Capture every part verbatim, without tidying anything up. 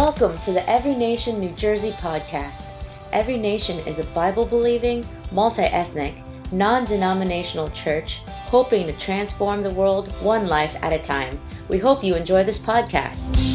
Welcome to the Every Nation New Jersey podcast. Every Nation is a Bible-believing, multi-ethnic, non-denominational church hoping to transform the world one life at a time. We hope you enjoy this podcast.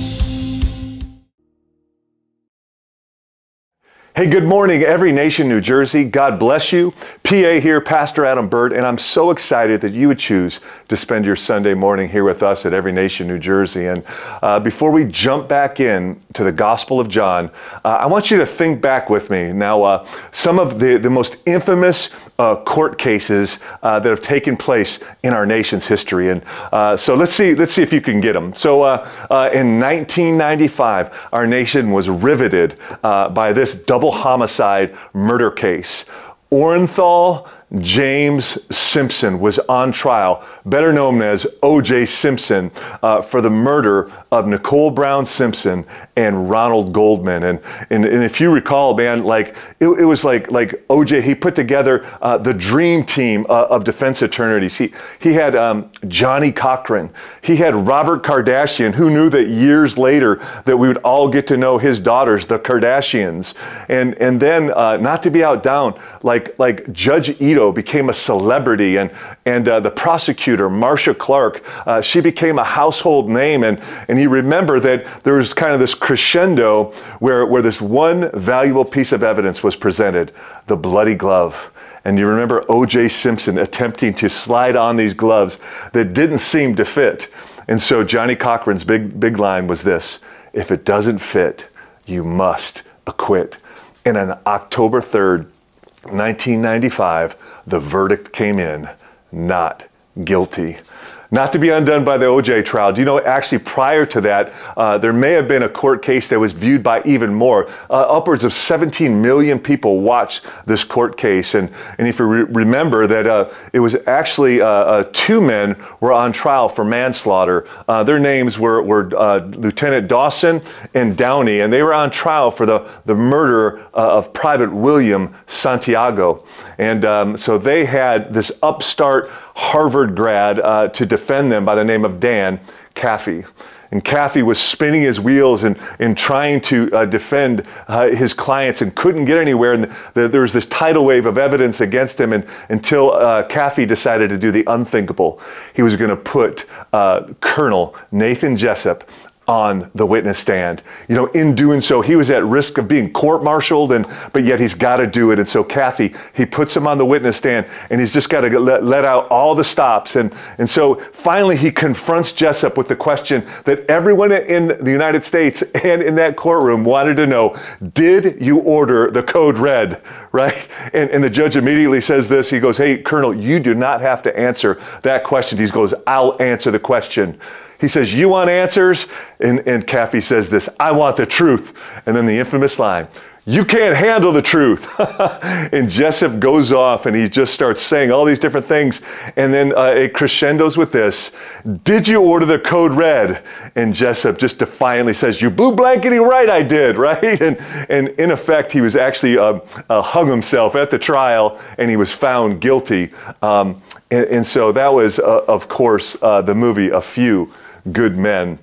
Hey, good morning, Every Nation, New Jersey. God bless you. P A here, Pastor Adam Burt, and I'm so excited that you would choose to spend your Sunday morning here with us at Every Nation, New Jersey. And uh, before we jump back in to the Gospel of John, uh, I want you to think back with me. Now, uh, some of the, the most infamous uh, court cases uh, that have taken place in our nation's history. And uh, so let's see, let's see if you can get them. So uh, uh, in nineteen ninety-five, our nation was riveted uh, by this double homicide murder case. Orenthal James Simpson was on trial, better known as O J Simpson, uh, for the murder of Nicole Brown Simpson and Ronald Goldman. And and, and if you recall, man, like it, it was like like O J, he put together uh, the dream team uh, of defense attorneys. He he had um, Johnny Cochran, he had Robert Kardashian, who knew that years later that we would all get to know his daughters, the Kardashians, and and then uh, not to be outdone, like like Judge Ito became a celebrity, and and uh, the prosecutor, Marcia Clark, uh, she became a household name, and and you remember that there was kind of this crescendo where where this one valuable piece of evidence was presented, the bloody glove. And you remember O J Simpson attempting to slide on these gloves that didn't seem to fit. And so Johnny Cochran's big big line was this: if it doesn't fit, you must acquit. And on October third, nineteen ninety-five, the verdict came in, not guilty. Not to be undone by the O J trial. Do you know, actually prior to that, uh, there may have been a court case that was viewed by even more. Uh, upwards of seventeen million people watched this court case. And, and if you re- remember that uh, it was actually uh, uh, two men were on trial for manslaughter. Uh, their names were, were uh, Lieutenant Dawson and Downey, and they were on trial for the, the murder uh, of Private William Santiago. And um, so they had this upstart Harvard grad uh, to defend them by the name of Dan Caffey. And Caffey was spinning his wheels and, and trying to uh, defend uh, his clients and couldn't get anywhere. And the, there was this tidal wave of evidence against him, and, until uh, Caffey decided to do the unthinkable. He was going to put uh, Colonel Nathan Jessup on the witness stand. You know, in doing so, he was at risk of being court-martialed, and but yet he's got to do it. And so Caffey, he puts him on the witness stand, and he's just got to let, let out all the stops. And and so finally he confronts Jessup with the question that everyone in the United States and in that courtroom wanted to know: did you order the code red? Right? And, and the judge immediately says this. He goes, "Hey, Colonel, you do not have to answer that question." He goes, "I'll answer the question." He says, "You want answers?" And, and Caffey says this: "I want the truth." And then the infamous line, "You can't handle the truth." And Jessup goes off and he just starts saying all these different things. And then uh, it crescendos with this: "Did you order the code red?" And Jessup just defiantly says, "You blew blankety right, I did," right? And and in effect, he was actually uh, uh, hung himself at the trial, and he was found guilty. Um, and, and so that was, uh, of course, uh, the movie A Few Good Men.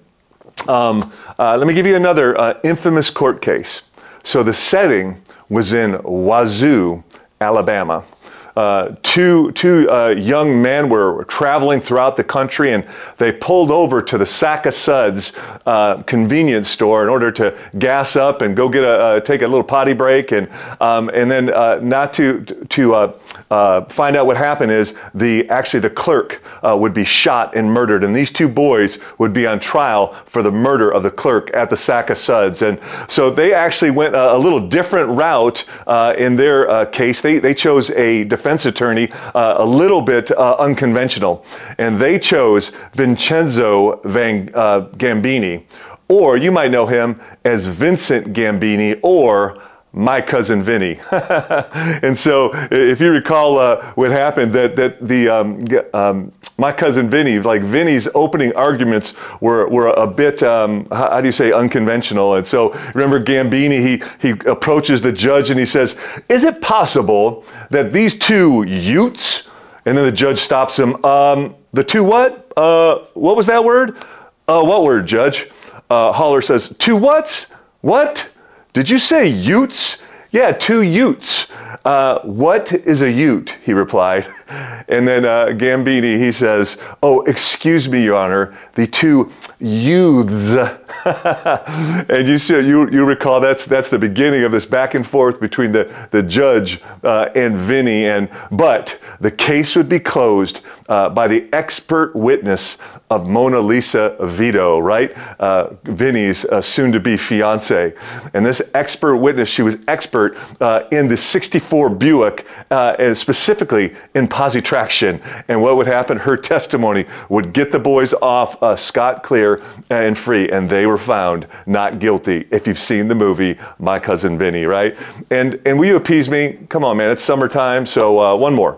Um, uh, let me give you another uh, infamous court case. So the setting was in Wazoo, Alabama. Uh, two two uh, young men were traveling throughout the country, and they pulled over to the Sack of Suds uh, convenience store in order to gas up and go get a uh, take a little potty break, and um, and then uh, not to to uh, uh, find out what happened is the actually the clerk uh, would be shot and murdered, and these two boys would be on trial for the murder of the clerk at the Sack of Suds. And so they actually went a, a little different route uh, in their uh, case. They they chose a defense attorney uh, a little bit uh, unconventional, and they chose Vincenzo Van uh, Gambini, or you might know him as Vincent Gambini, or My Cousin Vinny. And so if you recall uh, what happened, that that the um, um, My Cousin Vinny, like Vinny's opening arguments were were a bit, um, how, how do you say, unconventional. And so remember Gambini, he, he approaches the judge and he says, "Is it possible that these two Utes," and then the judge stops him, um, "the two what? Uh, what was that word? Uh, what word, Judge?" Uh, Haller says, "Two whats? What? Did you say utes? Yeah, two utes. Uh, what is a ute? He replied. And then uh, Gambini, he says, oh, excuse me, Your Honor, the two youths. And you see, you you recall that's that's the beginning of this back and forth between the the judge uh, and Vinny. And but the case would be closed uh, by the expert witness of Mona Lisa Vito, right? Uh, Vinny's uh, soon-to-be fiance. And this expert witness, she was expert uh, in the sixty-four Buick, uh, and specifically in positraction. And what would happen? Her testimony would get the boys off uh, scot clear and free, and they were found not guilty. If you've seen the movie My Cousin Vinny, right? And and will you appease me? Come on, man, it's summertime, so uh, one more.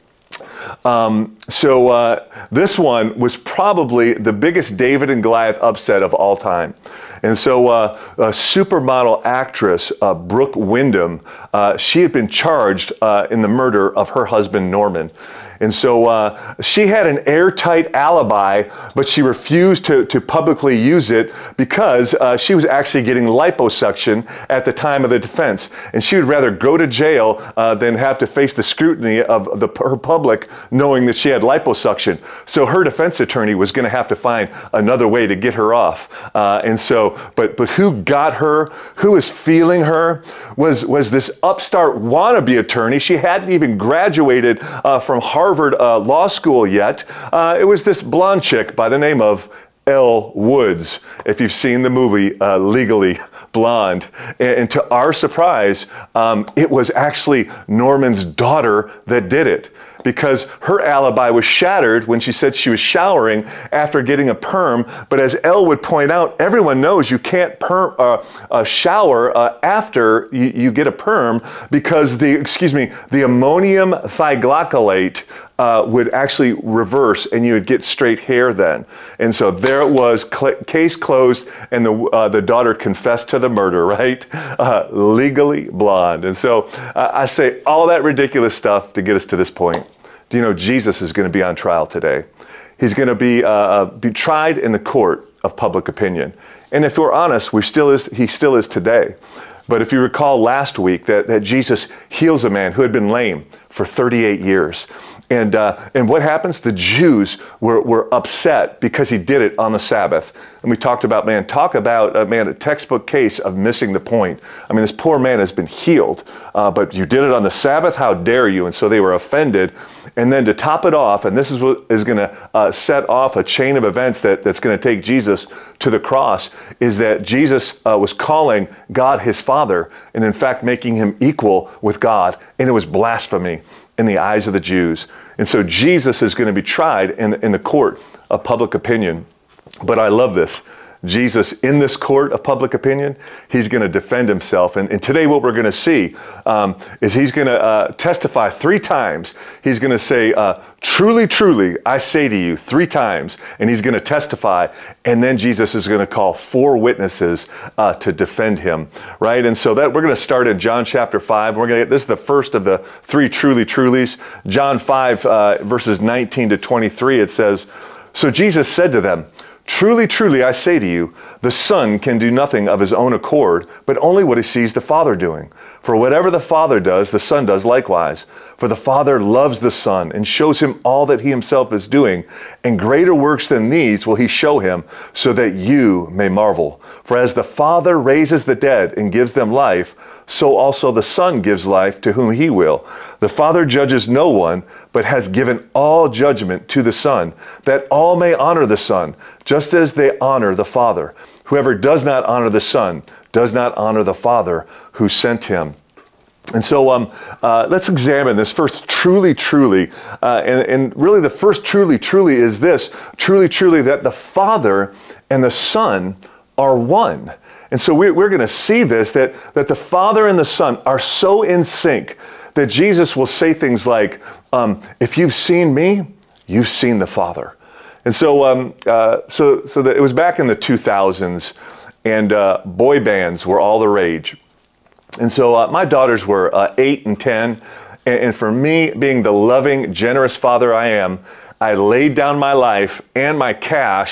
Um, so uh, this one was probably the biggest David and Goliath upset of all time. And so uh, a supermodel actress, uh, Brooke Wyndham, uh, she had been charged uh, in the murder of her husband, Norman. And so uh, she had an airtight alibi, but she refused to, to publicly use it because uh, she was actually getting liposuction at the time of the defense. And she would rather go to jail uh, than have to face the scrutiny of the, her public knowing that she had liposuction. So her defense attorney was going to have to find another way to get her off. Uh, and so, but but who got her, who was feeling her, was, was this upstart wannabe attorney. She hadn't even graduated uh, from Harvard Harvard uh, Law School yet. Uh, it was this blonde chick by the name of Elle Woods, if you've seen the movie uh, Legally Blonde. And, and to our surprise, um, it was actually Norman's daughter that did it, because her alibi was shattered when she said she was showering after getting a perm. But as Elle would point out, everyone knows you can't perm, uh, uh, shower uh, after you, you get a perm, because the, excuse me, the ammonium thioglycolate uh, would actually reverse and you would get straight hair then. And so there it was, cl- case closed, and the uh, the daughter confessed to the murder, right? Uh, legally blonde. And so uh, I say all that ridiculous stuff to get us to this point. Do you know Jesus is going to be on trial today? He's going to be uh, be tried in the court of public opinion. And if we're honest, we still is, he still is today. But if you recall last week that, that Jesus heals a man who had been lame for thirty-eight years. And uh, and what happens? The Jews were, were upset because he did it on the Sabbath. And we talked about, man, talk about, uh, man, a textbook case of missing the point. I mean, this poor man has been healed, uh, but you did it on the Sabbath? How dare you? And so they were offended. And then to top it off, and this is what is going to uh, set off a chain of events that, that's going to take Jesus to the cross, is that Jesus uh, was calling God his Father, and in fact making him equal with God. And it was blasphemy in the eyes of the Jews. And so Jesus is going to be tried in, in the court of public opinion. But I love this. Jesus, in this court of public opinion, he's going to defend himself. And, and today what we're going to see um, is he's going to uh, testify three times. He's going to say, uh, truly, truly, I say to you, three times. And he's going to testify. And then Jesus is going to call four witnesses uh, to defend him, right? And so that we're going to start in John chapter five. We're going to get, this is the first of the three truly, trulies. John five, uh, verses nineteen to twenty-three, it says, so Jesus said to them, truly, truly, I say to you, the Son can do nothing of his own accord, but only what he sees the Father doing. For whatever the Father does, the Son does likewise. For the Father loves the Son and shows him all that he himself is doing, and greater works than these will he show him, so that you may marvel. For as the Father raises the dead and gives them life, so also the Son gives life to whom he will. The Father judges no one, but has given all judgment to the Son, that all may honor the Son, just as they honor the Father. Whoever does not honor the Son does not honor the Father who sent him. And so um, uh, let's examine this first truly, truly. Uh, and, and really the first truly, truly is this. Truly, truly that the Father and the Son are one. And so we're, we're going to see this, that, that the Father and the Son are so in sync that Jesus will say things like, um, if you've seen me, you've seen the Father. And so um, uh, so, so that it was back in the two thousands, and uh, boy bands were all the rage. And so uh, my daughters were uh, eight and ten, and, and for me, being the loving, generous father I am, I laid down my life and my cash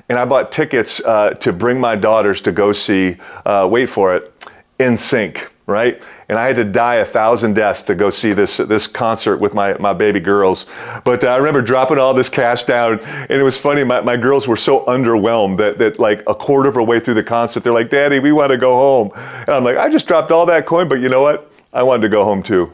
and I bought tickets uh, to bring my daughters to go see, uh, wait for it, N Sync, right? And I had to die a thousand deaths to go see this this concert with my, my baby girls. But uh, I remember dropping all this cash down, and it was funny, my, my girls were so underwhelmed that, that like a quarter of a way through the concert, they're like, Daddy, we want to go home. And I'm like, I just dropped all that coin, but you know what? I wanted to go home too.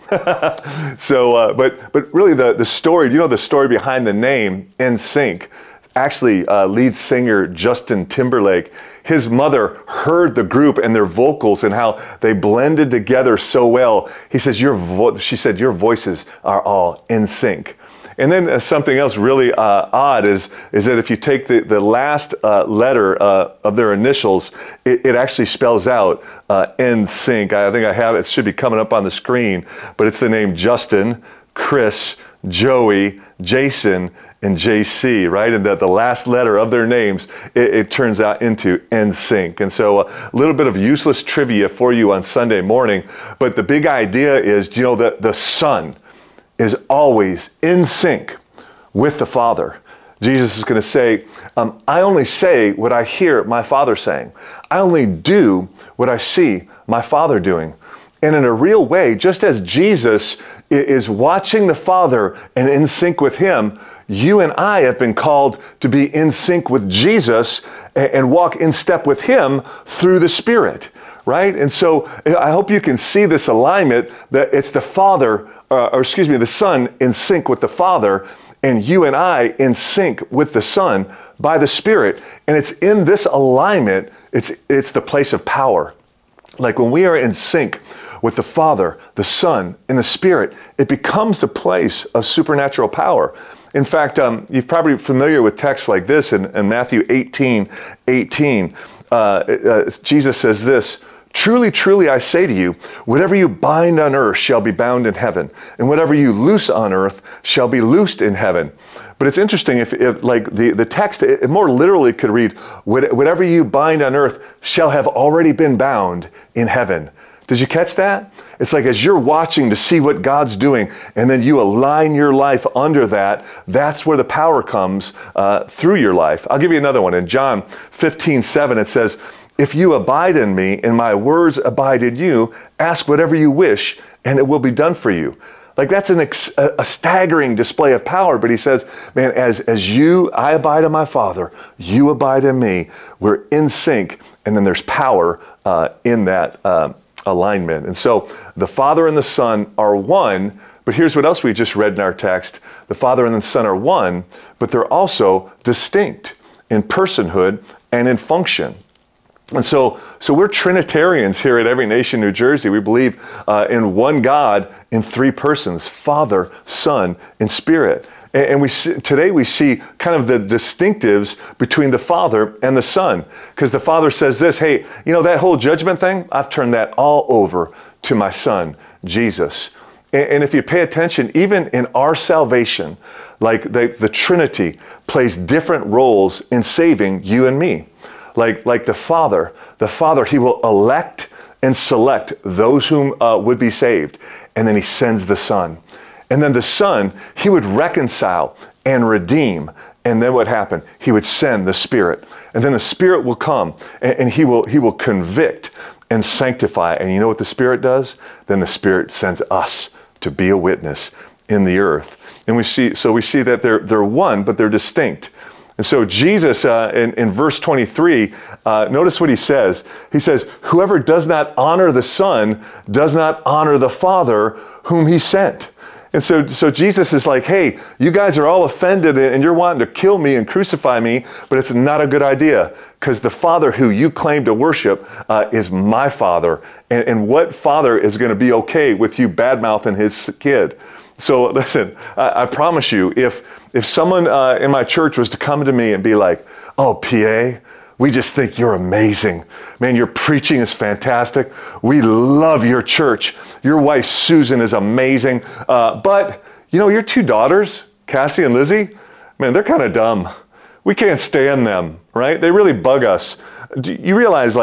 so, uh, but but really the, the story, you know the story behind the name N Sync? Actually, uh, lead singer Justin Timberlake, his mother heard the group and their vocals and how they blended together so well. He says, "Your vo-, she said, your voices are all in sync." And then uh, something else really uh, odd is is that if you take the, the last uh, letter uh, of their initials, it, it actually spells out uh, N Sync. I think I have it. It should be coming up on the screen, but it's the name Justin, Chris, Joey, Jason, and J C, right? And that the last letter of their names, it, it turns out into N Sync. And so a little bit of useless trivia for you on Sunday morning. But the big idea is, you know, that the Son is always in sync with the Father. Jesus is going to say, um, I only say what I hear my Father saying. I only do what I see my Father doing. And in a real way, just as Jesus is watching the Father and in sync with him, you and I have been called to be in sync with Jesus and walk in step with him through the Spirit, right? And so I hope you can see this alignment, that it's the Father, uh, or excuse me, the Son in sync with the Father, and you and I in sync with the Son by the Spirit. And it's in this alignment, it's it's the place of power. Like when we are in sync with the Father, the Son, and the Spirit, it becomes a place of supernatural power. In fact, um, you're probably familiar with texts like this in, in Matthew eighteen eighteen. Uh, uh, Jesus says this, "Truly, truly, I say to you, whatever you bind on earth shall be bound in heaven, and whatever you loose on earth shall be loosed in heaven." But it's interesting, if, if like the, the text, it more literally could read, "Whatever you bind on earth shall have already been bound in heaven." Did you catch that? It's like as you're watching to see what God's doing, and then you align your life under that, that's where the power comes uh, through your life. I'll give you another one. In John fifteen seven, it says, "If you abide in me and my words abide in you, ask whatever you wish and it will be done for you." Like that's an ex- a staggering display of power. But he says, man, as, as you, I abide in my Father, you abide in me, we're in sync. And then there's power uh, in that um, alignment. And so the Father and the Son are one, but here's what else we just read in our text. The Father and the Son are one, but they're also distinct in personhood and in function. And so, so we're Trinitarians here at Every Nation, New Jersey. We believe uh, in one God in three persons, Father, Son, and Spirit. And, and we see, today we see kind of the distinctives between the Father and the Son. Because the Father says this, hey, you know that whole judgment thing? I've turned that all over to my Son, Jesus. And, and if you pay attention, even in our salvation, like the, the Trinity plays different roles in saving you and me. Like, like the Father, the Father, he will elect and select those whom uh, would be saved. And then he sends the Son. And then the Son, he would reconcile and redeem. And then what happened? He would send the Spirit. And then the Spirit will come and, and he will he will convict and sanctify. And you know what the Spirit does? Then the Spirit sends us to be a witness in the earth. And we see, so we see that they're they're one, but they're distinct. And so Jesus, uh, in, in verse twenty-three, uh, notice what he says. He says, "Whoever does not honor the Son does not honor the Father whom he sent." And so, so Jesus is like, hey, you guys are all offended and you're wanting to kill me and crucify me, but it's not a good idea because the Father who you claim to worship uh, is my Father. And, and what father is going to be okay with you bad-mouthing his kid? So listen, I, I promise you, if if someone uh, in my church was to come to me and be like, "Oh, P A, we just think you're amazing. Man, your preaching is fantastic. We love your church. Your wife, Susan, is amazing. Uh, but, you know, your two daughters, Cassie and Lizzie, man, they're kind of dumb. We can't stand them, right? They really bug us." Do you realize, like,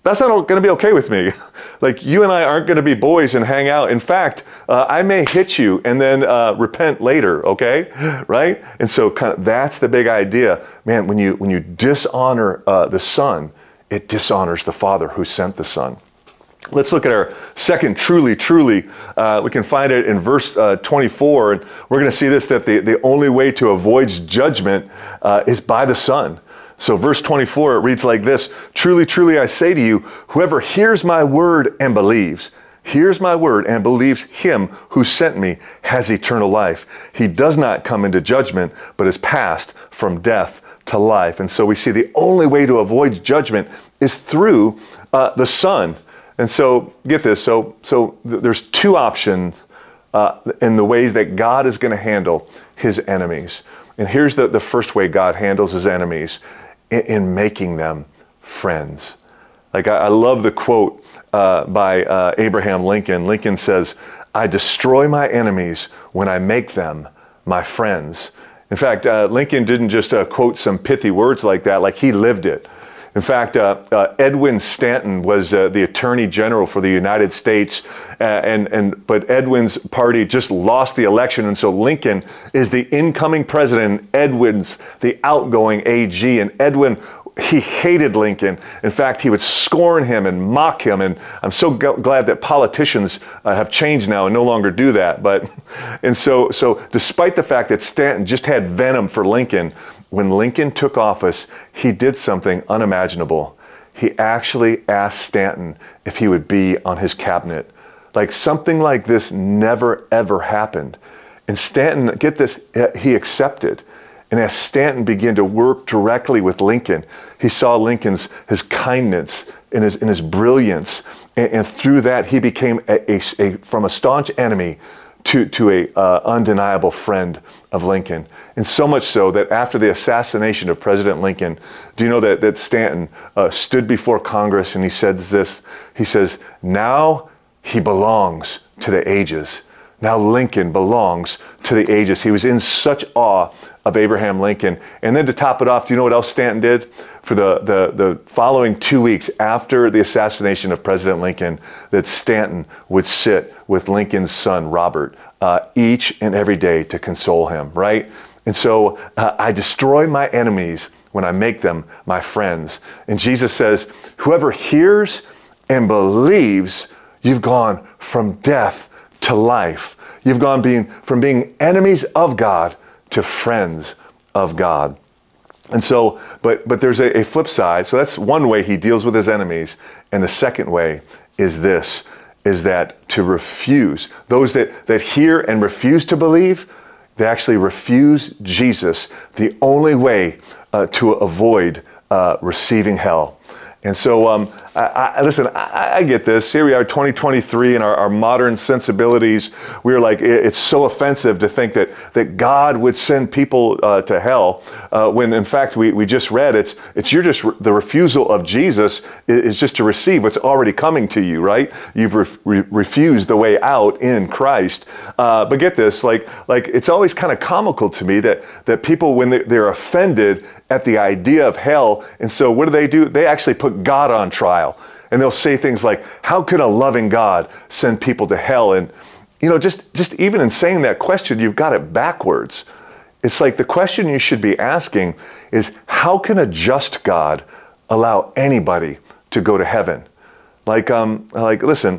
that's not going to be okay with me. Like, you and I aren't going to be boys and hang out. In fact, uh, I may hit you and then uh, repent later, okay? Right? And so kind of that's the big idea. Man, when you when you dishonor uh, the Son, it dishonors the Father who sent the Son. Let's look at our second truly, truly. Uh, we can find it in verse uh, twenty-four, and we're going to see this, that the, the only way to avoid judgment uh, is by the Son. So verse twenty-four, it reads like this: Truly, truly, I say to you, whoever hears my word and believes, hears my word and believes him who sent me has eternal life. He does not come into judgment, but is passed from death to life. And so we see the only way to avoid judgment is through uh, the Son. And so, get this, so so th- there's two options uh, in the ways that God is going to handle his enemies. And here's the, the first way God handles his enemies, in, in making them friends. Like, I, I love the quote uh, by uh, Abraham Lincoln. Lincoln says, "I destroy my enemies when I make them my friends." In fact, uh, Lincoln didn't just uh, quote some pithy words like that, like he lived it. In fact, uh, uh, Edwin Stanton was uh, the Attorney General for the United States, uh, and and but Edwin's party just lost the election, and so Lincoln is the incoming president, and Edwin's the outgoing A G, and Edwin, he hated Lincoln. In fact, he would scorn him and mock him, and I'm so g- glad that politicians uh, have changed now and no longer do that. But and so so despite the fact that Stanton just had venom for Lincoln, when Lincoln took office, he did something unimaginable. He actually asked Stanton if he would be on his cabinet. Like, something like this never, ever happened. And Stanton, get this, he accepted. And as Stanton began to work directly with Lincoln, he saw Lincoln's his kindness and his, and his brilliance. And, and through that, he became a, a, a, from a staunch enemy to, to a uh, undeniable friend of Lincoln. And so much so that after the assassination of President Lincoln, do you know that, that Stanton uh, stood before Congress and he said this, he says, "Now he belongs to the ages. Now Lincoln belongs to the ages." He was in such awe of Abraham Lincoln. And then to top it off, do you know what else Stanton did? For the, the, the following two weeks after the assassination of President Lincoln, that Stanton would sit with Lincoln's son, Robert, uh, each and every day to console him, right? And so uh, I destroy my enemies when I make them my friends. And Jesus says, whoever hears and believes, you've gone from death to life. You've gone being from being enemies of God to friends of God. And so, but but there's a, a flip side. So that's one way he deals with his enemies. And the second way is this, is that to refuse. Those that, that hear and refuse to believe, they actually refuse Jesus, the only way uh, to avoid uh, receiving hell. And so, um, I, I, listen, I, I get this. Here we are, twenty twenty-three, and our, our modern sensibilities. We're like, it, it's so offensive to think that that God would send people uh, to hell, uh, when in fact we, we just read it's it's you're just re- the refusal of Jesus is, is just to receive what's already coming to you, right? You've re- re- refused the way out in Christ. Uh, but get this, like like it's always kind of comical to me that that people, when they, they're offended at the idea of hell, and so what do they do? They actually put God on trial. And they'll say things like, how could a loving God send people to hell? And, you know, just, just even in saying that question, you've got it backwards. It's like the question you should be asking is, how can a just God allow anybody to go to heaven? Like, um, like, listen,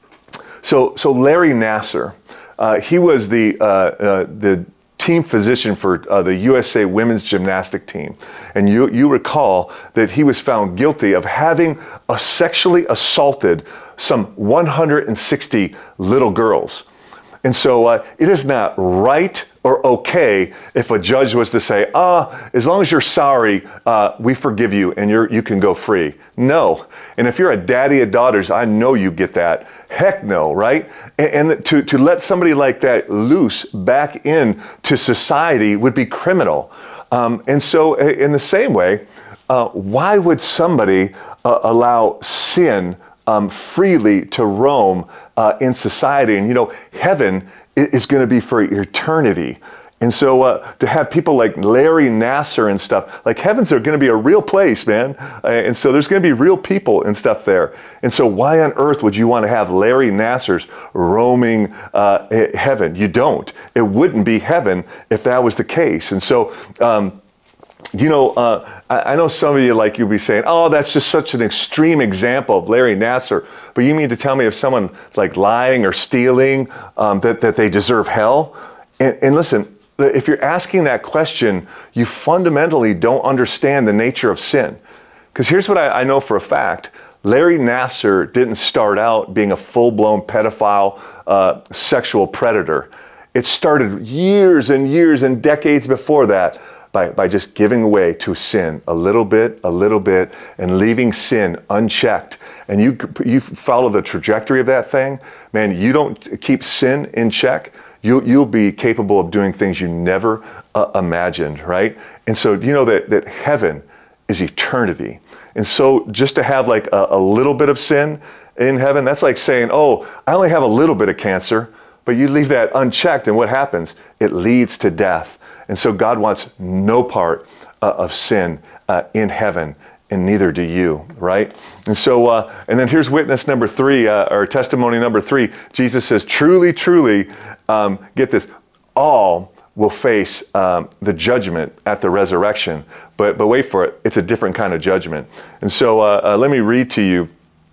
so, so Larry Nassar, uh, he was the, uh, uh, the, team physician for uh, the U S A women's gymnastic team. And you you recall that he was found guilty of having uh, sexually assaulted some one hundred sixty little girls. And so uh, it is not right or okay if a judge was to say, ah, as long as you're sorry, uh, we forgive you and you're you can go free. No. And if you're a daddy of daughters, I know you get that. Heck no, right? And, and to, to let somebody like that loose back into society would be criminal. Um, and so in the same way, uh, why would somebody uh, allow sin Um, freely to roam uh, in society? And you know, heaven is going to be for eternity. And so uh, to have people like Larry Nassar and stuff, like heaven's are going to be a real place, man. Uh, and so there's going to be real people and stuff there. And so why on earth would you want to have Larry Nassars roaming uh, heaven? You don't. It wouldn't be heaven if that was the case. And so, um, you know, uh, I, I know some of you, like, you'll be saying, oh, that's just such an extreme example of Larry Nassar. But you mean to tell me if someone like lying or stealing, um, that, that they deserve hell? And, and listen, if you're asking that question, you fundamentally don't understand the nature of sin. Because here's what I, I know for a fact. Larry Nassar didn't start out being a full-blown pedophile, uh, sexual predator. It started years and years and decades before that by, by just giving way to sin a little bit, a little bit, and leaving sin unchecked. And you, you follow the trajectory of that thing, man, you don't keep sin in check, You, you'll be capable of doing things you never uh, imagined, right? And so you know that, that heaven is eternity. And so just to have like a, a little bit of sin in heaven, that's like saying, oh, I only have a little bit of cancer, but you leave that unchecked, and what happens? It leads to death. And so God wants no part uh, of sin uh, in heaven, and neither do you, right? And so, uh, and then here's witness number three, uh, or testimony number three. Jesus says, truly, truly, um, get this, all will face um, the judgment at the resurrection. But but wait for it, it's a different kind of judgment. And so uh, uh, let me read to you,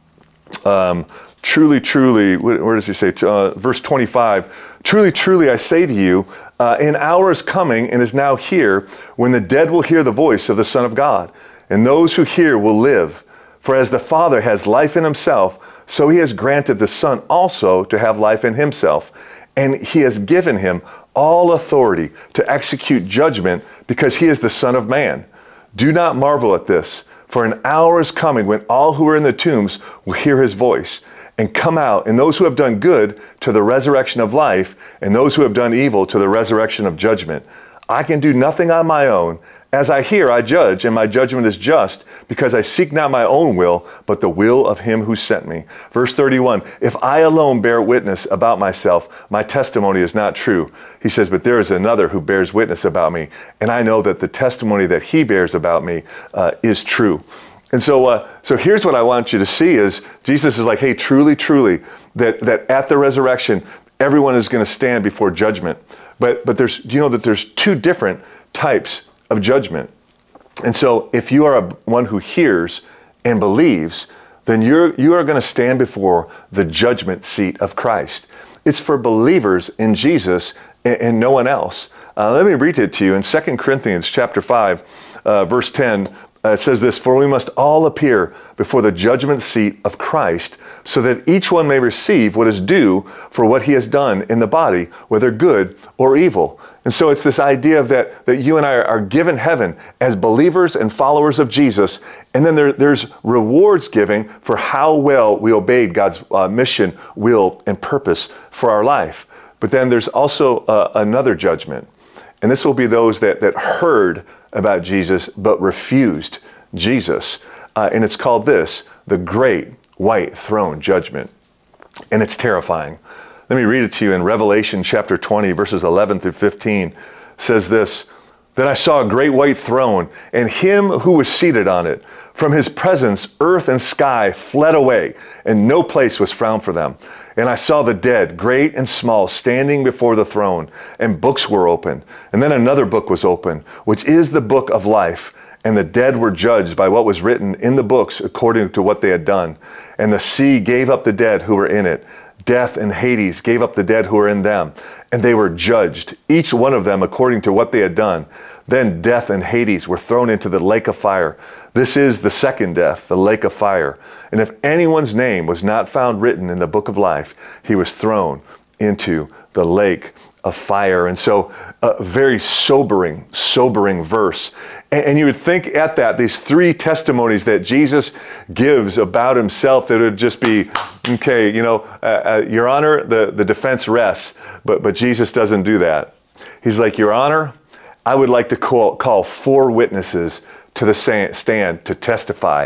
um, truly, truly, where does he say? Uh, verse twenty-five, truly, truly, I say to you, uh, an hour is coming and is now here when the dead will hear the voice of the Son of God. And those who hear will live. For as the Father has life in himself, so he has granted the Son also to have life in himself. And he has given him all authority to execute judgment, because he is the Son of Man. Do not marvel at this, for an hour is coming when all who are in the tombs will hear his voice and come out, and those who have done good to the resurrection of life, and those who have done evil to the resurrection of judgment. I can do nothing on my own. As I hear, I judge, and my judgment is just, because I seek not my own will, but the will of him who sent me. Verse thirty-one, if I alone bear witness about myself, my testimony is not true. He says, but there is another who bears witness about me, and I know that the testimony that he bears about me uh, is true. And so uh, so here's what I want you to see is, Jesus is like, hey, truly, truly, that, that at the resurrection, everyone is going to stand before judgment. But but there's, do you know that there's two different types of judgment? And so if you are a, one who hears and believes, then you're you are going to stand before the judgment seat of Christ. It's for believers in Jesus and, and no one else. Uh, let me read it to you in Second Corinthians chapter five, uh, verse ten. Uh, it says this, for we must all appear before the judgment seat of Christ, so that each one may receive what is due for what he has done in the body, whether good or evil. And so it's this idea of that, that you and I are given heaven as believers and followers of Jesus. And then there, there's rewards giving for how well we obeyed God's uh, mission, will, and purpose for our life. But then there's also uh, another judgment. And this will be those that, that heard about Jesus but refused Jesus. Uh, and it's called this, the Great White Throne Judgment. And it's terrifying. Let me read it to you in Revelation chapter twenty, verses eleven through fifteen. It says this, then I saw a great white throne, and him who was seated on it. From his presence, earth and sky fled away, and no place was found for them. And I saw the dead, great and small, standing before the throne, and books were opened. And then another book was opened, which is the book of life. And the dead were judged by what was written in the books according to what they had done. And the sea gave up the dead who were in it. Death and Hades gave up the dead who were in them, and they were judged, each one of them according to what they had done. Then death and Hades were thrown into the lake of fire. This is the second death, the lake of fire. And if anyone's name was not found written in the book of life, he was thrown into the lake of fire. And so a very sobering, sobering verse. And, and you would think at that, these three testimonies that Jesus gives about himself, that it would just be, okay, you know, uh, uh, Your Honor, the, the defense rests. But, but Jesus doesn't do that. He's like, Your Honor, I would like to call, call four witnesses to the stand to testify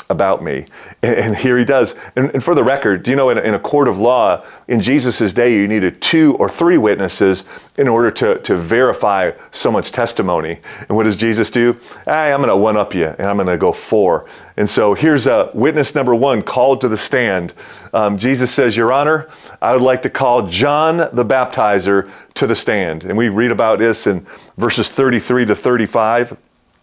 about me. And, and here he does. And, and for the record, do you know in, in a court of law, in Jesus' day, you needed two or three witnesses in order to, to verify someone's testimony. And what does Jesus do? Hey, I'm going to one-up you, and I'm going to go four. And so here's a witness number one called to the stand. Um, Jesus says, Your Honor, I would like to call John the Baptizer to the stand. And we read about this in verses thirty-three to thirty-five.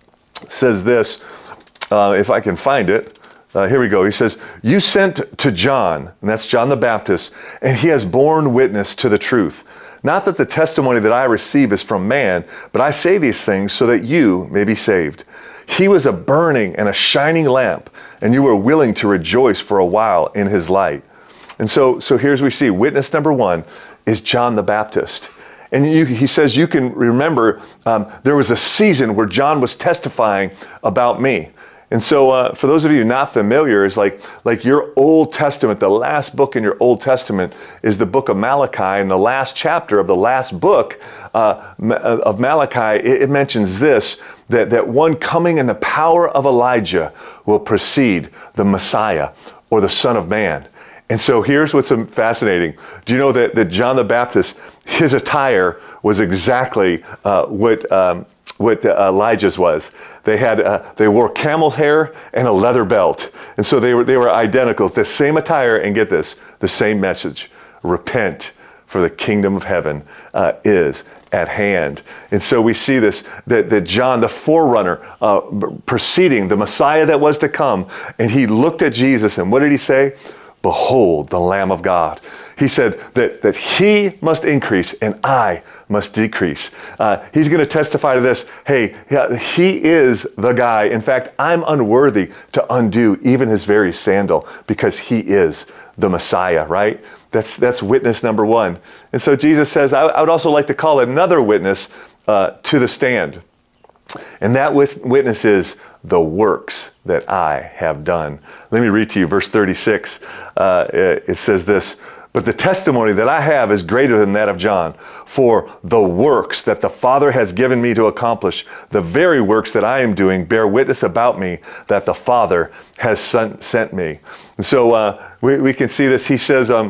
It says this, uh, if I can find it. Uh, here we go. He says, You sent to John, and that's John the Baptist, and he has borne witness to the truth. Not that the testimony that I receive is from man, but I say these things so that you may be saved. He was a burning and a shining lamp, and you were willing to rejoice for a while in his light. And so, so here's we see witness number one is John the Baptist. And you, he says, you can remember um, there was a season where John was testifying about me. And so uh, for those of you not familiar, it's like, like your Old Testament, the last book in your Old Testament is the book of Malachi. And the last chapter of the last book uh, of Malachi, it, it mentions this, that, that one coming in the power of Elijah will precede the Messiah or the Son of Man. And so here's what's fascinating. Do you know that, that John the Baptist, his attire was exactly uh, what um, what uh, Elijah's was? They had uh, they wore camel's hair and a leather belt, and so they were they were identical, the same attire. And get this, the same message: repent, for the kingdom of heaven uh, is at hand. And so we see this, that, that John, the forerunner, uh, preceding the Messiah that was to come, and he looked at Jesus, and what did he say? Behold, the Lamb of God. He said that, that he must increase and I must decrease. Uh, he's going to testify to this. Hey, he is the guy. In fact, I'm unworthy to undo even his very sandal because he is the Messiah, right? That's that's witness number one. And so Jesus says, I, I would also like to call another witness uh, to the stand. And that witness is the works that I have done. Let me read to you verse thirty-six. Uh, it says this, But the testimony that I have is greater than that of John. For the works that the Father has given me to accomplish, the very works that I am doing, bear witness about me that the Father has sent, sent me. And so uh, we, we can see this. He says, um,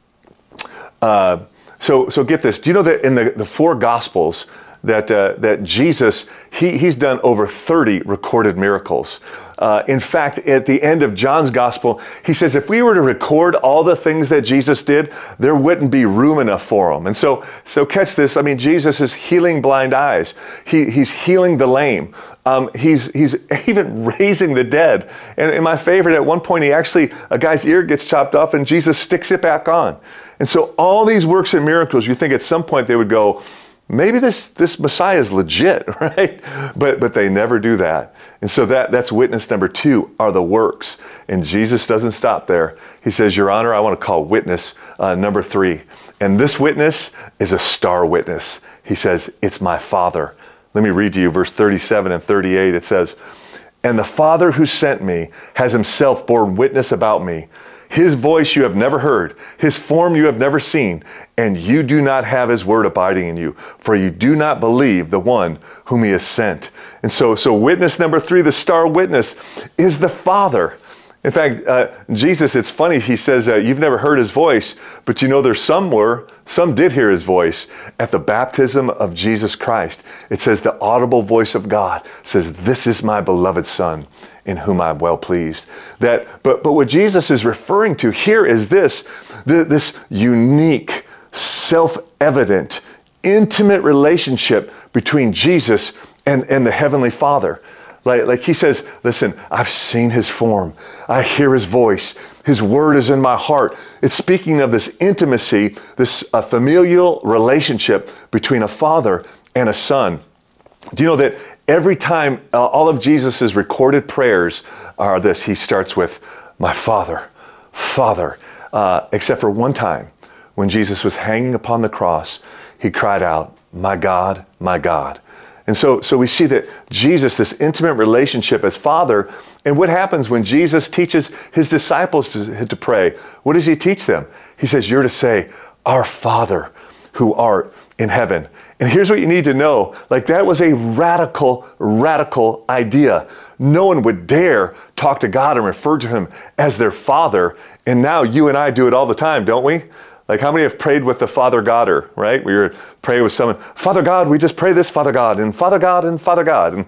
uh, so so get this. Do you know that in the, the four Gospels, that uh, that Jesus, he, he's done over thirty recorded miracles. Uh, in fact, at the end of John's gospel, he says if we were to record all the things that Jesus did, there wouldn't be room enough for them. And so, so catch this. I mean, Jesus is healing blind eyes. He, he's healing the lame. Um, he's he's even raising the dead. And, and my favorite, at one point, he actually, a guy's ear gets chopped off and Jesus sticks it back on. And so all these works and miracles, you think at some point they would go, maybe this, this Messiah is legit, right? But but they never do that. And so that, that's witness number two, are the works. And Jesus doesn't stop there. He says, Your Honor, I want to call witness uh, number three. And this witness is a star witness. He says, it's my Father. Let me read to you verse thirty-seven and thirty-eight. It says, And the Father who sent me has himself borne witness about me. His voice you have never heard, his form you have never seen, and you do not have his word abiding in you, for you do not believe the one whom he has sent. And so, so witness number three, the star witness, is the Father. In fact, uh, Jesus, it's funny, he says, uh, you've never heard his voice, but you know there's some were, some did hear his voice at the baptism of Jesus Christ. It says the audible voice of God says, this is my beloved Son, in whom I'm well pleased. That, but, but what Jesus is referring to here is this, this unique, self-evident, intimate relationship between Jesus and, and the Heavenly Father. Like, like he says, listen, I've seen his form. I hear his voice. His word is in my heart. It's speaking of this intimacy, this uh, familial relationship between a father and a son. Do you know that every time uh, all of Jesus's recorded prayers are this, he starts with, my Father, Father, uh, except for one time when Jesus was hanging upon the cross, he cried out, my God, my God. And so, so we see that Jesus, this intimate relationship as Father, and what happens when Jesus teaches his disciples to, to pray? What does he teach them? He says, you're to say, our Father who art in heaven. And here's what you need to know. Like, that was a radical, radical idea. No one would dare talk to God and refer to him as their Father. And now you and I do it all the time, don't we? Like, how many have prayed with the Father Godder, right? We were praying with someone, Father God, we just pray this, Father God, and Father God, and Father God.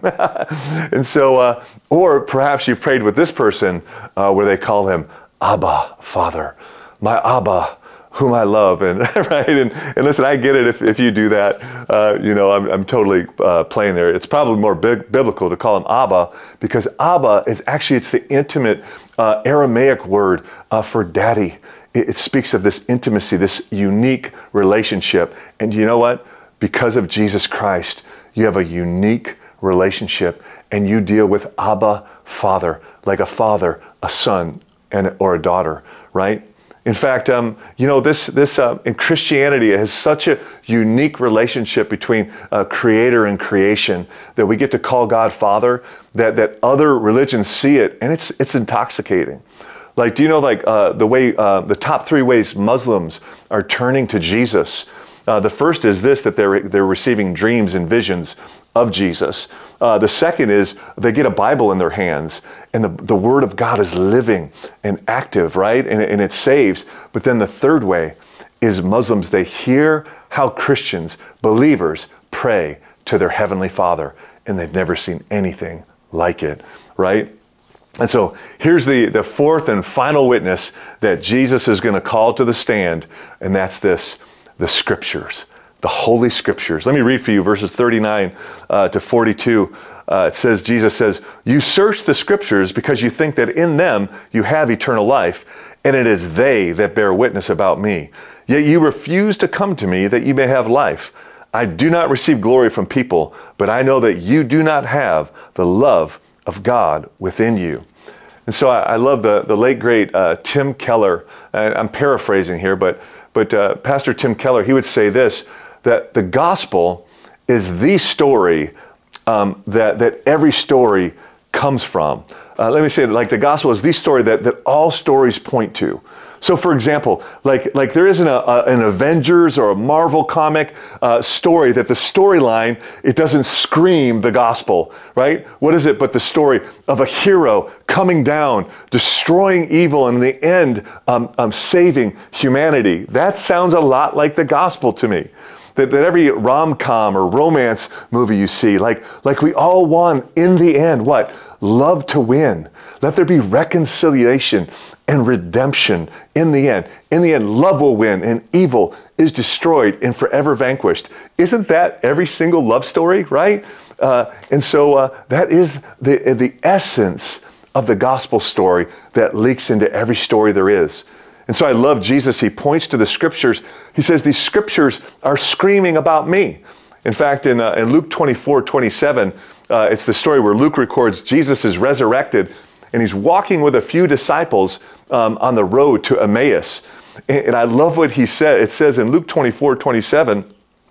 And so, uh, or perhaps you've prayed with this person uh, where they call him Abba, Father, my Abba, whom I love, and right, and, and listen, I get it if, if you do that, uh, you know, I'm, I'm totally uh, playing there. It's probably more big, biblical to call him Abba, because Abba is actually, it's the intimate uh, Aramaic word uh, for daddy. It, it speaks of this intimacy, this unique relationship, and you know what? Because of Jesus Christ, you have a unique relationship, and you deal with Abba, Father, like a father, a son, and or a daughter, right? In fact, um, you know, this this uh, in Christianity, it has such a unique relationship between uh, Creator and creation that we get to call God Father. That that other religions see it, and it's it's intoxicating. Like, do you know, like uh, the way uh, the top three ways Muslims are turning to Jesus? Uh, the first is this: that they're they're receiving dreams and visions of Jesus. Uh, the second is they get a Bible in their hands, and the, the Word of God is living and active, right? And, and it saves. But then the third way is Muslims, they hear how Christians, believers, pray to their Heavenly Father, and they've never seen anything like it, right? And so here's the, the fourth and final witness that Jesus is going to call to the stand, and that's this: the Scriptures. The Holy Scriptures. Let me read for you verses thirty-nine uh, to forty-two. Uh, it says, Jesus says, "You search the Scriptures because you think that in them you have eternal life, and it is they that bear witness about me. Yet you refuse to come to me that you may have life. I do not receive glory from people, but I know that you do not have the love of God within you." And so I, I love the, the late, great uh, Tim Keller. Uh, I'm paraphrasing here, but, but uh, Pastor Tim Keller, he would say this, that the gospel is the story um, that, that every story comes from. Uh, let me say it like the gospel is the story that, that all stories point to. So, for example, like like there isn't a, a, an Avengers or a Marvel comic uh, story that the storyline, it doesn't scream the gospel, right? What is it but the story of a hero coming down, destroying evil, and in the end, um, um, saving humanity? That sounds a lot like the gospel to me. That, that every rom-com or romance movie you see, like like we all want in the end, what? Love to win. Let there be reconciliation and redemption in the end. In the end, love will win and evil is destroyed and forever vanquished. Isn't that every single love story, right? Uh, and so uh, that is the the essence of the gospel story that leaks into every story there is. And so I love Jesus. He points to the Scriptures. He says these Scriptures are screaming about me. In fact, in, uh, in Luke twenty-four twenty-seven, uh, it's the story where Luke records Jesus is resurrected, and he's walking with a few disciples um, on the road to Emmaus. And, and I love what he said. It says in Luke twenty-four twenty-seven,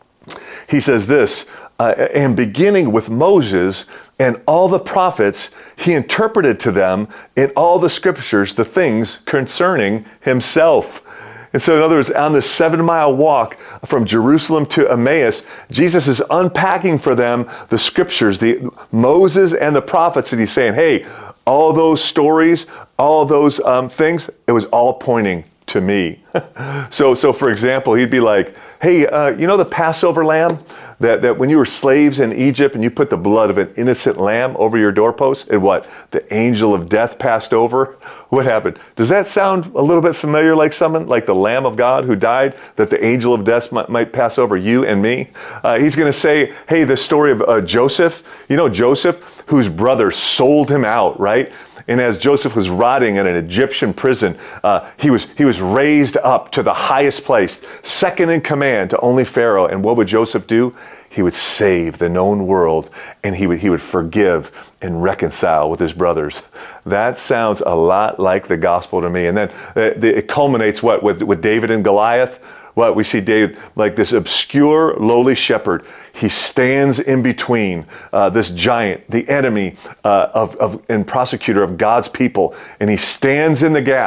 he says this, uh, and beginning with Moses and all the prophets, he interpreted to them in all the Scriptures the things concerning himself. And so in other words, on this seven mile walk from Jerusalem to Emmaus, Jesus is unpacking for them the Scriptures, the Moses and the prophets, and he's saying, hey, all those stories, all those um, things, it was all pointing to me. so, so for example, he'd be like, hey, uh, you know the Passover lamb? That, that when you were slaves in Egypt and you put the blood of an innocent lamb over your doorpost, and what? The angel of death passed over? What happened? Does that sound a little bit familiar, like someone, like the Lamb of God who died, that the angel of death might, might pass over you and me? Uh, he's going to say, hey, the story of uh, Joseph, you know Joseph, whose brothers sold him out, right? And as Joseph was rotting in an Egyptian prison, uh, he was he was raised up to the highest place, second in command to only Pharaoh. And what would Joseph do? He would save the known world, and he would he would forgive and reconcile with his brothers. That sounds a lot like the gospel to me. And then uh, it culminates what with with David and Goliath. What we see David like this obscure, lowly shepherd. He stands in between uh, this giant, the enemy uh, of, of and prosecutor of God's people, and he stands in the gap,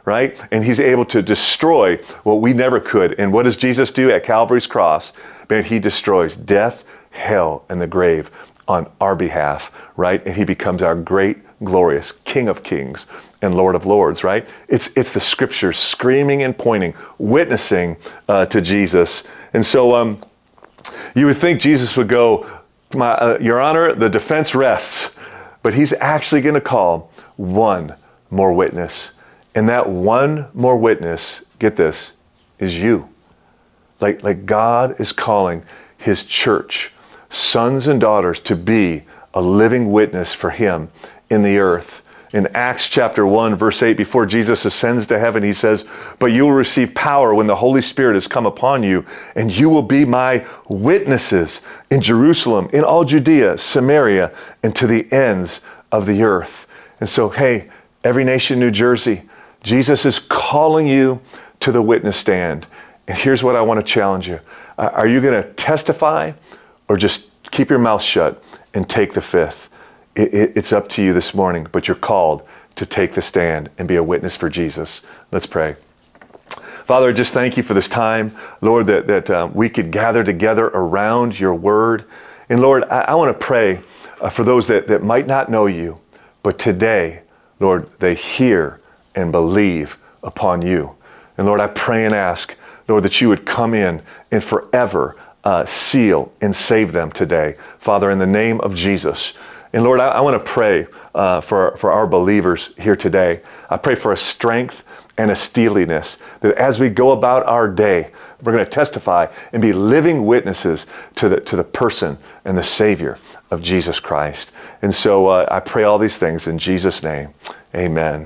right? And he's able to destroy what we never could. And what does Jesus do at Calvary's cross? Man, he destroys death, hell, and the grave on our behalf, right? And he becomes our great, glorious King of Kings and Lord of Lords, right? It's it's the scriptures screaming and pointing, witnessing uh, to Jesus. And so um, you would think Jesus would go, My, uh, Your Honor, the defense rests. But he's actually going to call one more witness. And that one more witness, get this, is you. Like, like God is calling his church, sons and daughters, to be a living witness for him in the earth. In Acts chapter one, verse eight, before Jesus ascends to heaven, he says, "But you will receive power when the Holy Spirit has come upon you, and you will be my witnesses in Jerusalem, in all Judea, Samaria, and to the ends of the earth." And so, hey, Every Nation, New Jersey, Jesus is calling you to the witness stand. And here's what I want to challenge you. Uh, are you going to testify or just keep your mouth shut and take the fifth? It, it, it's up to you this morning, but you're called to take the stand and be a witness for Jesus. Let's pray. Father, I just thank you for this time, Lord, that, that uh, we could gather together around your word. And Lord, I, I want to pray uh, for those that, that might not know you, but today, Lord, they hear and believe upon you. And Lord, I pray and ask, Lord, that you would come in and forever uh, seal and save them today. Father, in the name of Jesus. And Lord, I, I want to pray uh, for, for our believers here today. I pray for a strength and a steeliness, that as we go about our day, we're going to testify and be living witnesses to the, to the person and the Savior of Jesus Christ. And so uh, I pray all these things in Jesus' name. Amen.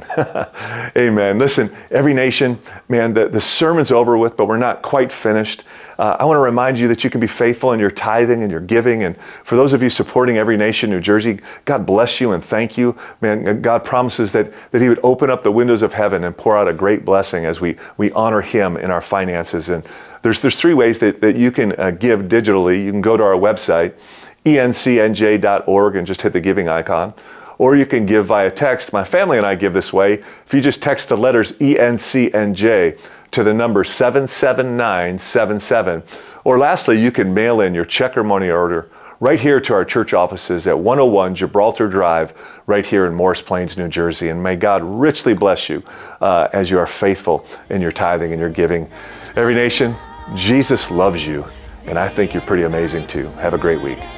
Amen. Listen, Every Nation, man, the, the sermon's over with, but we're not quite finished. Uh, I want to remind you that you can be faithful in your tithing and your giving. And for those of you supporting Every Nation, New Jersey, God bless you and thank you. Man, God promises that, that he would open up the windows of heaven and pour out a great blessing as we, we honor him in our finances. And there's, there's three ways that, that you can uh, give digitally. You can go to our website, E N C N J dot org, and just hit the giving icon. Or you can give via text. My family and I give this way. If you just text the letters E N C N J to the number seven seven nine seven seven. Or lastly, you can mail in your check or money order right here to our church offices at one oh one Gibraltar Drive, right here in Morris Plains, New Jersey. And may God richly bless you uh, as you are faithful in your tithing and your giving. Every Nation, Jesus loves you, and I think you're pretty amazing too. Have a great week.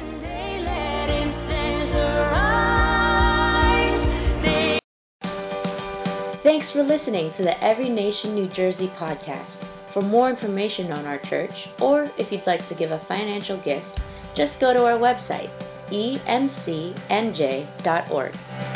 Thanks for listening to the Every Nation New Jersey podcast. For more information on our church, or if you'd like to give a financial gift, just go to our website, E N C N J dot org.